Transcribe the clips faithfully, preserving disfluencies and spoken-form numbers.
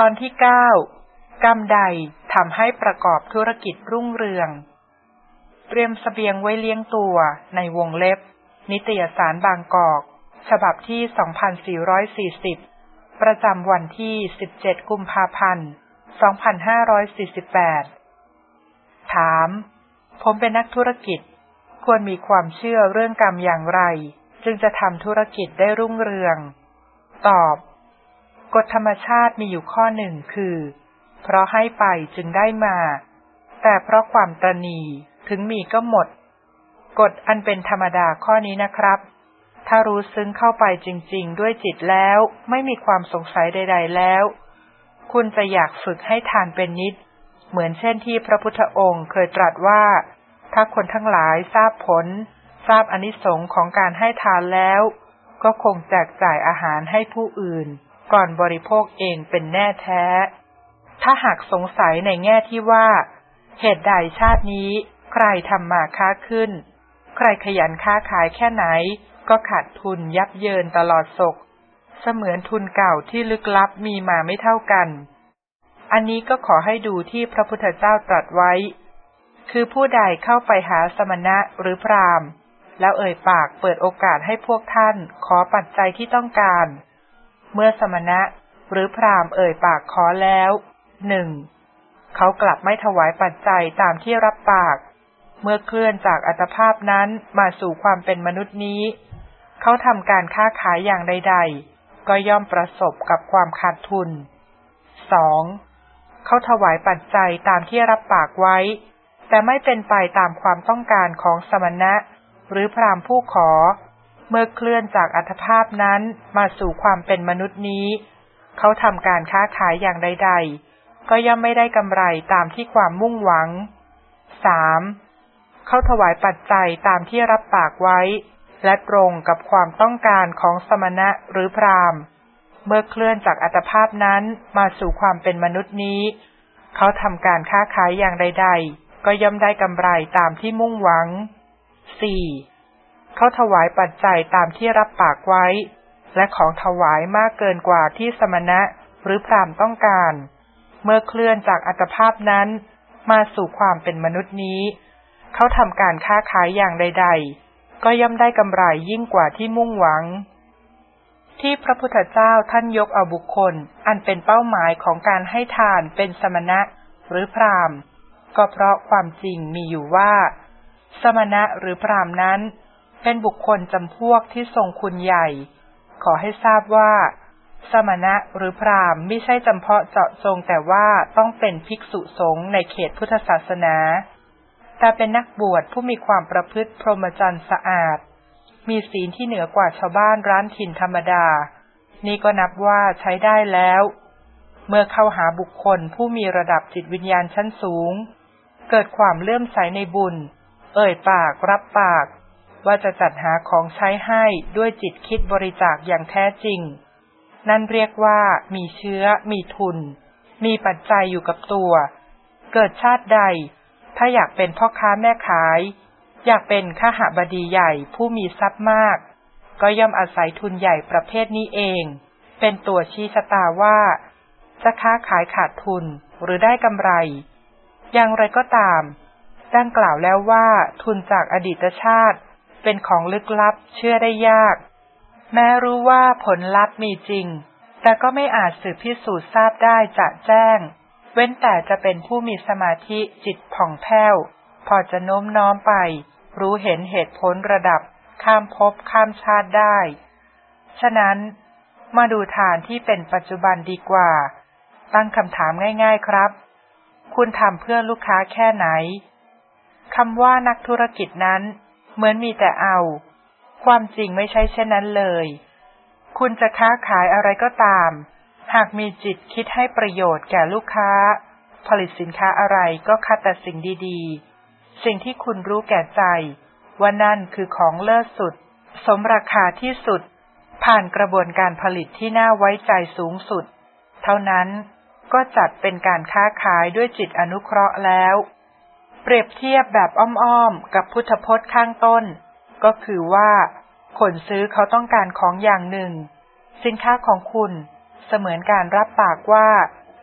อนที่เก้ากรรมใดทำให้ประกอบธุรกิจรุ่งเรืองเตรียมเสบียงไว้เลี้ยงตัวในวงเล็บนิตยสารบางกอกฉบับที่ สองพันสี่ร้อยสี่สิบ ประจำวันที่ สิบเจ็ด กุมภาพันธ์ สองพันห้าร้อยสี่สิบแปด ถามผมเป็นนักธุรกิจควรมีความเชื่อเรื่องกรรมอย่างไรจึงจะทำธุรกิจได้รุ่งเรืองตอบกฎธรรมชาติมีอยู่ข้อหนึ่งคือเพราะให้ไปจึงได้มาแต่เพราะความตระหนี่ถึงมีก็หมดกฎอันเป็นธรรมดาข้อนี้นะครับถ้ารู้ซึ้งเข้าไปจริงๆด้วยจิตแล้วไม่มีความสงสัยใดๆแล้วคุณจะอยากฝึกให้ทานเป็นนิดเหมือนเช่นที่พระพุทธองค์เคยตรัสว่าถ้าคนทั้งหลายทราบผลทราบอานิสงส์ของการให้ทานแล้วก็คงแจกจ่ายอาหารให้ผู้อื่นก่อนบริโภคเองเป็นแน่แท้ถ้าหากสงสัยในแง่ที่ว่าเหตุใดชาตินี้ใครทำมาค้าขึ้นใครขยันค้าขายแค่ไหนก็ขาดทุนยับเยินตลอดศกเสมือนทุนเก่าที่ลึกลับมีมาไม่เท่ากันอันนี้ก็ขอให้ดูที่พระพุทธเจ้าตรัสไว้คือผู้ใดเข้าไปหาสมณะหรือพราหมณ์แล้วเอ่ยปากเปิดโอกาสให้พวกท่านขอปัจจัยที่ต้องการเมื่อสมณะหรือพราหมณ์เอ่ยปากขอแล้วหนึ่งเขากลับไม่ถวายปัจจัยตามที่รับปากเมื่อเคลื่อนจากอัตภาพนั้นมาสู่ความเป็นมนุษย์นี้เขาทำการค้าขายอย่างใดๆก็ย่อมประสบกับความขาดทุนสองเขาถวายปัจจัยตามที่รับปากไว้แต่ไม่เป็นไปตามความต้องการของสมณะหรือพราหมณ์ผู้ขอเมื่อเคลื่อนจากอัตภาพนั้นมาสู่ความเป็นมนุษย์นี้เขาทำการค้าขายอย่างใดๆก็ย่อมไม่ได้กำไรตามที่ความมุ่งหวังสามเขาถวายปัจจัยตามที่รับปากไว้และตรงกับความต้องการของสมณะหรือพราหมณ์เมื่อเคลื่อนจากอัตภาพนั้นมาสู่ความเป็นมนุษย์นี้เขาทำการค้าขายอย่างใดๆก็ย่อมได้กำไรตามที่มุ่งหวังสี่เขาถวายปัจจัยตามที่รับปากไว้และของถวายมากเกินกว่าที่สมณะหรือพราหมณ์ต้องการเมื่อเคลื่อนจากอัตภาพนั้นมาสู่ความเป็นมนุษย์นี้เขาทำการค้าขายอย่างใดๆก็ย่อมได้กำไรยิ่งกว่าที่มุ่งหวังที่พระพุทธเจ้าท่านยกเอาบุคคลอันเป็นเป้าหมายของการให้ทานเป็นสมณะหรือพราหมณ์ก็เพราะความจริงมีอยู่ว่าสมณะหรือพราหมณ์นั้นเป็นบุคคลจำพวกที่ทรงคุณใหญ่ขอให้ทราบว่าสมณะหรือพราหมณ์ไม่ใช่จำเพาะเจาะจงแต่ว่าต้องเป็นภิกษุสงฆ์ในเขตพุทธศาสนาแต่เป็นนักบวชผู้มีความประพฤติพรหมจรรย์สะอาดมีศีลที่เหนือกว่าชาวบ้านร้านถิ่นธรรมดานี่ก็นับว่าใช้ได้แล้วเมื่อเข้าหาบุคคลผู้มีระดับจิตวิญญาณชั้นสูงเกิดความเลื่อมใสในบุญเอ่ยปากรับปากว่าจะจัดหาของใช้ให้ด้วยจิตคิดบริจาคอย่างแท้จริงนั่นเรียกว่ามีเชื้อมีทุนมีปัจจัยอยู่กับตัวเกิดชาติใดถ้าอยากเป็นพ่อค้าแม่ขายอยากเป็นข้าหบดีใหญ่ผู้มีทรัพย์มากก็ย่อมอาศัยทุนใหญ่ประเภทนี้เองเป็นตัวชี้ชะตาว่าจะค้าขายขาดทุนหรือได้กำไรอย่างไรก็ตามดังกล่าวแล้วว่าทุนจากอดีตชาติเป็นของลึกลับเชื่อได้ยากแม้รู้ว่าผลลัพธ์มีจริงแต่ก็ไม่อาจสืบพิสูจน์ทราบได้จะแจ้งเว้นแต่จะเป็นผู้มีสมาธิจิตผ่องแผ้วพอจะโน้มน้อมไปรู้เห็นเหตุผลระดับข้ามภพข้ามชาติได้ฉะนั้นมาดูทานที่เป็นปัจจุบันดีกว่าตั้งคำถามง่ายๆครับคุณทำเพื่อลูกค้าแค่ไหนคำว่านักธุรกิจนั้นเหมือนมีแต่เอาความจริงไม่ใช่เช่นนั้นเลยคุณจะค้าขายอะไรก็ตามหากมีจิตคิดให้ประโยชน์แก่ลูกค้าผลิตสินค้าอะไรก็คัดแต่สิ่งดีๆสิ่งที่คุณรู้แก่ใจว่านั่นคือของเลิศสุดสมราคาที่สุดผ่านกระบวนการผลิตที่น่าไว้ใจสูงสุดเท่านั้นก็จัดเป็นการค้าขายด้วยจิตอนุเคราะห์แล้วเปรียบเทียบแบบอ้อมๆกับพุทธพจน์ข้างต้นก็คือว่าคนซื้อเขาต้องการของอย่างหนึ่งสินค้าของคุณเสมือนการรับปากว่า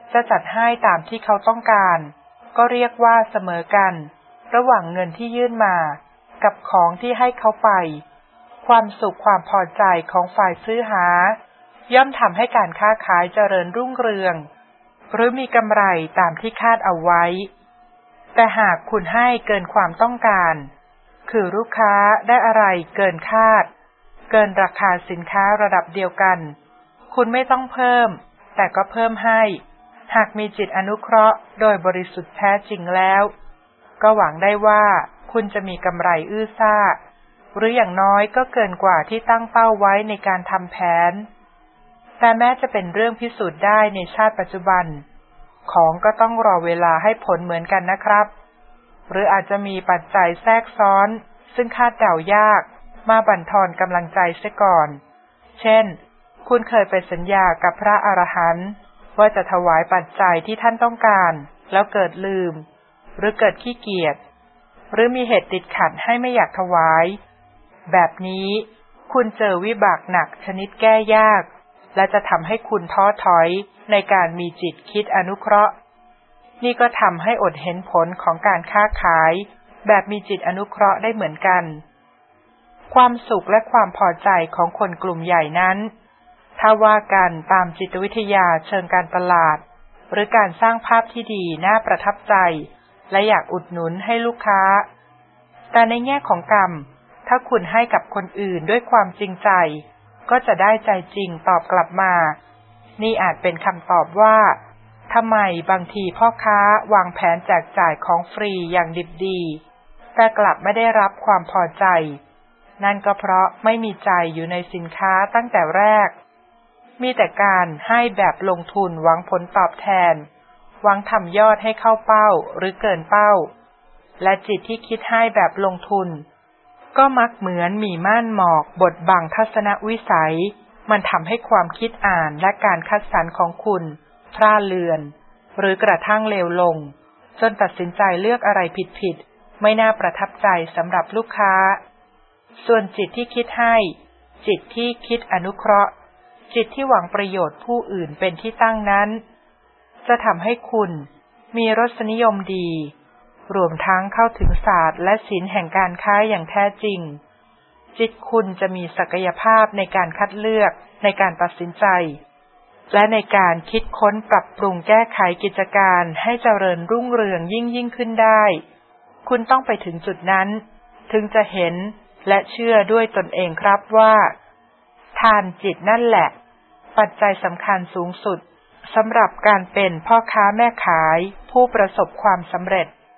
จะจัดให้ตามที่เขาต้องการก็เรียกว่าเสมอกันระหว่างเงินที่ยื่นมากับของที่ให้เขาไปความสุขความพอใจของฝ่ายซื้อหาย่อมทำให้การค้าขายเจริญรุ่งเรืองหรือมีกำไรตามที่คาดเอาไว้แต่หากคุณให้เกินความต้องการคือลูกค้าได้อะไรเกินคาดเกินราคาสินค้าระดับเดียวกันคุณไม่ต้องเพิ่มแต่ก็เพิ่มให้หากมีจิตอนุเคราะห์โดยบริสุทธิ์แท้จริงแล้วก็หวังได้ว่าคุณจะมีกำไรอื้อซ่าหรืออย่างน้อยก็เกินกว่าที่ตั้งเป้าไว้ในการทำแผนแต่แม้จะเป็นเรื่องพิสูจน์ได้ในชาติปัจจุบันของก็ต้องรอเวลาให้ผลเหมือนกันนะครับหรืออาจจะมีปัจจัยแทรกซ้อนซึ่งคาดเดายากมาบั่นทอนกำลังใจเสียก่อนเช่นคุณเคยไปสัญญากับพระอรหันต์ว่าจะถวายปัจจัยที่ท่านต้องการแล้วเกิดลืมหรือเกิดขี้เกียจหรือมีเหตุติดขัดให้ไม่อยากถวายแบบนี้คุณเจอวิบากหนักชนิดแก้ยากและจะทำให้คุณท้อถอยในการมีจิตคิดอนุเคราะห์นี่ก็ทำให้อดเห็นผลของการค้าขายแบบมีจิตอนุเคราะห์ได้เหมือนกันความสุขและความพอใจของคนกลุ่มใหญ่นั้นถ้าว่ากันตามจิตวิทยาเชิงการตลาดหรือการสร้างภาพที่ดีน่าประทับใจและอยากอุดหนุนให้ลูกค้าแต่ในแง่ของกรรมถ้าคุณให้กับคนอื่นด้วยความจริงใจก็จะได้ใจจริงตอบกลับมานี่อาจเป็นคำตอบว่าทำไมบางทีพ่อค้าวางแผนแจกจ่ายของฟรีอย่างดิบดีแต่กลับไม่ได้รับความพอใจนั่นก็เพราะไม่มีใจอยู่ในสินค้าตั้งแต่แรกมีแต่การให้แบบลงทุนหวังผลตอบแทนหวังทำยอดให้เข้าเป้าหรือเกินเป้าและจิตที่คิดให้แบบลงทุนก็มักเหมือนมีม่านหมอกบดบังทัศนวิสัยมันทำให้ความคิดอ่านและการคัดสรรของคุณพร่าเลือนหรือกระทั่งเลวลงจนตัดสินใจเลือกอะไรผิดๆไม่น่าประทับใจสำหรับลูกค้าส่วนจิตที่คิดให้จิตที่คิดอนุเคราะห์จิตที่หวังประโยชน์ผู้อื่นเป็นที่ตั้งนั้นจะทำให้คุณมีรสนิยมดีรวมทั้งเข้าถึงศาสตร์และศิลป์แห่งการค้าอย่างแท้จริงจิตคุณจะมีศักยภาพในการคัดเลือกในการตัดสินใจและในการคิดค้นปรับปรุงแก้ไขกิจการให้เจริญรุ่งเรืองยิ่งยิ่งขึ้นได้คุณต้องไปถึงจุดนั้นถึงจะเห็นและเชื่อด้วยตนเองครับว่าทานจิตนั่นแหละปัจจัยสำคัญสูงสุดสำหรับการเป็นพ่อค้าแม่ขายผู้ประสบความสำเร็จ